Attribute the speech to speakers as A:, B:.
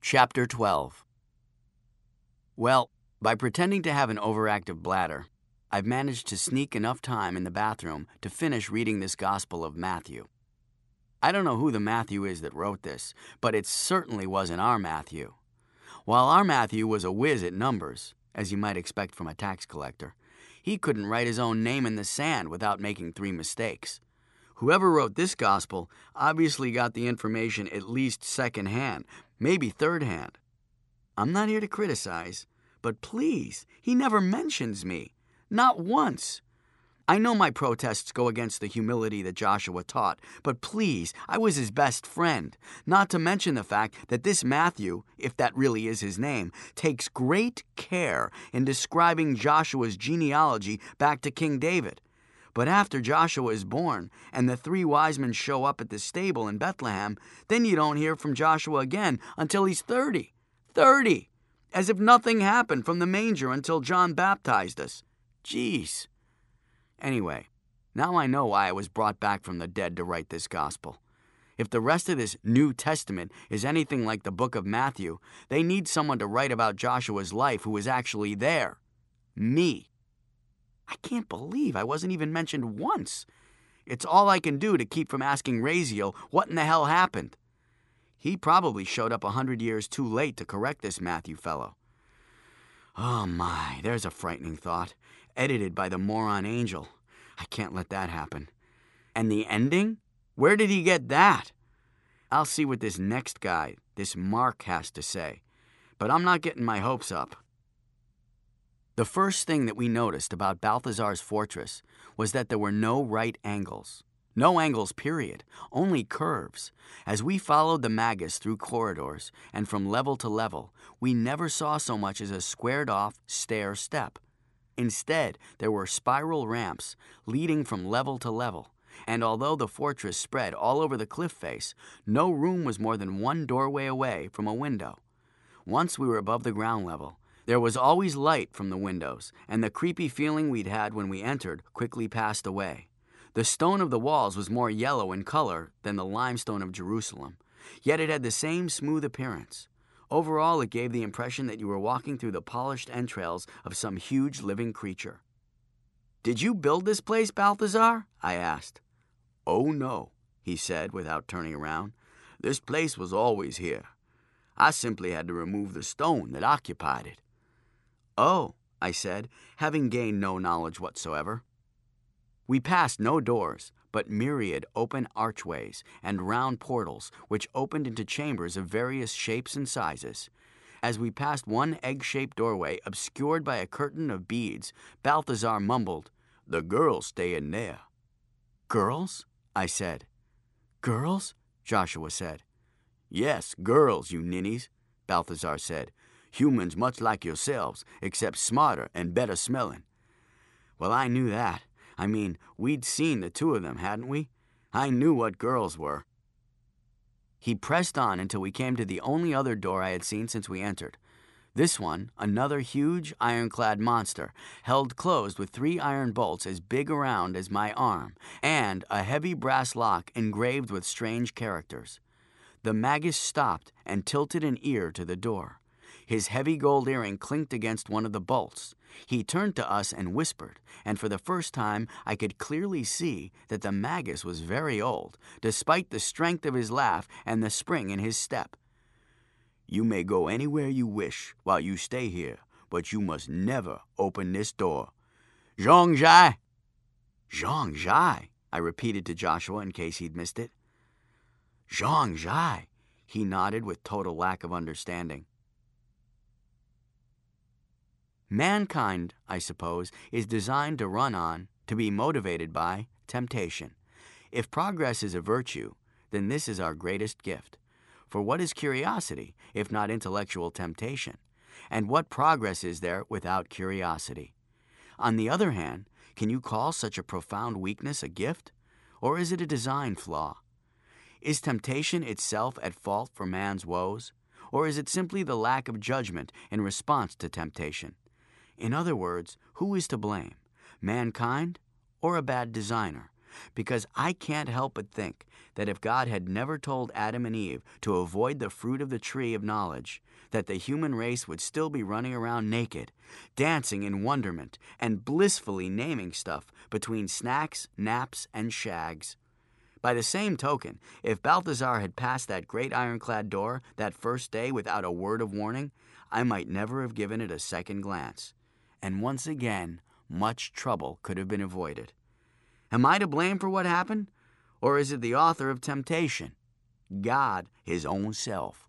A: Chapter 12. Well, by pretending to have an overactive bladder, I've managed to sneak enough time in the bathroom to finish reading this Gospel of Matthew. I don't know who the Matthew is that wrote this, but it certainly wasn't our Matthew. While our Matthew was a whiz at numbers, as you might expect from a tax collector, he couldn't write his own name in the sand without making 3 mistakes. Whoever wrote this gospel obviously got the information at least second-hand, maybe third-hand. I'm not here to criticize, but please, he never mentions me. Not once. I know my protests go against the humility that Joshua taught, but please, I was his best friend. Not to mention the fact that this Matthew, if that really is his name, takes great care in describing Joshua's genealogy back to King David. But after Joshua is born and the 3 wise men show up at the stable in Bethlehem, then you don't hear from Joshua again until he's 30. 30! As if nothing happened from the manger until John baptized us. Jeez. Anyway, now I know why I was brought back from the dead to write this gospel. If the rest of this New Testament is anything like the book of Matthew, they need someone to write about Joshua's life who was actually there. Me. I can't believe I wasn't even mentioned once. It's all I can do to keep from asking Raziel what in the hell happened. He probably showed up 100 years too late to correct this Matthew fellow. Oh my, there's a frightening thought. Edited by the moron Angel. I can't let that happen. And the ending? Where did he get that? I'll see what this next guy, this Mark, has to say. But I'm not getting my hopes up. The first thing that we noticed about Balthazar's fortress was that there were no right angles. No angles, period. Only curves. As we followed the Magus through corridors and from level to level, we never saw so much as a squared-off stair step. Instead, there were spiral ramps leading from level to level, and although the fortress spread all over the cliff face, no room was more than 1 doorway away from a window. Once we were above the ground level, there was always light from the windows, and the creepy feeling we'd had when we entered quickly passed away. The stone of the walls was more yellow in color than the limestone of Jerusalem, yet it had the same smooth appearance. Overall, it gave the impression that you were walking through the polished entrails of some huge living creature. "Did you build this place, Balthazar?" I asked. "Oh, no," he said without turning around. "This place was always here. I simply had to remove the stone that occupied it." "Oh," I said, having gained no knowledge whatsoever. We passed no doors, but myriad open archways and round portals which opened into chambers of various shapes and sizes. As we passed one egg-shaped doorway obscured by a curtain of beads, Balthazar mumbled, "The girls stay in there." "Girls?" I said. "Girls?" Joshua said. "Yes, girls, you ninnies," Balthazar said. "Humans much like yourselves, except smarter and better smelling." Well, I knew that. I mean, we'd seen the 2 of them, hadn't we? I knew what girls were. He pressed on until we came to the only other door I had seen since we entered. This one, another huge ironclad monster, held closed with 3 iron bolts as big around as my arm, and a heavy brass lock engraved with strange characters. The Magus stopped and tilted an ear to the door. His heavy gold earring clinked against one of the bolts. He turned to us and whispered, and for the first time I could clearly see that the Magus was very old, despite the strength of his laugh and the spring in his step. "You may go anywhere you wish while you stay here, but you must never open this door. Zhong Zhai!" "Zhong Zhai," I repeated to Joshua in case he'd missed it. "Zhong Zhai," he nodded with total lack of understanding. Mankind, I suppose, is designed to run on, to be motivated by, temptation. If progress is a virtue, then this is our greatest gift. For what is curiosity, if not intellectual temptation? And what progress is there without curiosity? On the other hand, can you call such a profound weakness a gift? Or is it a design flaw? Is temptation itself at fault for man's woes? Or is it simply the lack of judgment in response to temptation? In other words, who is to blame, mankind or a bad designer? because I can't help but think that if God had never told Adam and Eve to avoid the fruit of the tree of knowledge, that the human race would still be running around naked, dancing in wonderment, and blissfully naming stuff between snacks, naps, and shags. By the same token, if Balthazar had passed that great ironclad door that first day without a word of warning, I might never have given it a second glance. And once again, much trouble could have been avoided. Am I to blame for what happened? Or is it the author of temptation? God, his own self.